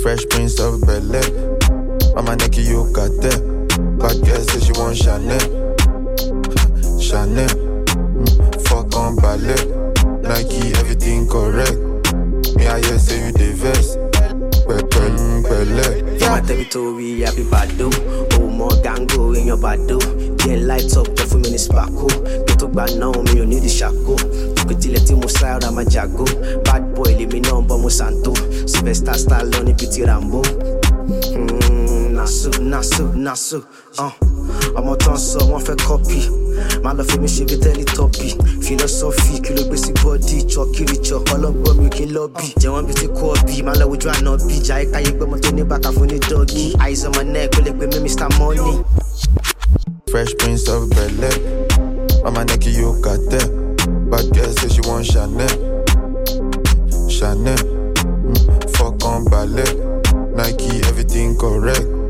Fresh Prince of Bel-Air. Mama Neki, you got that. Bad girl say she want Chanel. Chanel. Fuck on ballet. Nike, everything correct. Me, I hear say you the vest. For my territory, I be bado. Oh, more gango in your bado. Get lights up, just for me sparkle. Get to bad now, me you need the shackle. Kutileti mo slide on my jago. Bad boy, leave me number mo santo. Sylvester Stallone, Petit Rambo. Nasu. I'm a dancer, one for copy. My love for me, she be telly toppy. Philosophy, kilo basic body, chalky rich, all up, but we can lobby. J1 beauty copy, my love would try not be. Jai can you go my Tony back off on the doggy. Eyes on my neck, will it be me, Mr. Money? Fresh Prince of Bel-Air. Mama Neki, you got that. Bad girl say she want Chanel. Chanel. Fuck on ballet. Nike, everything correct.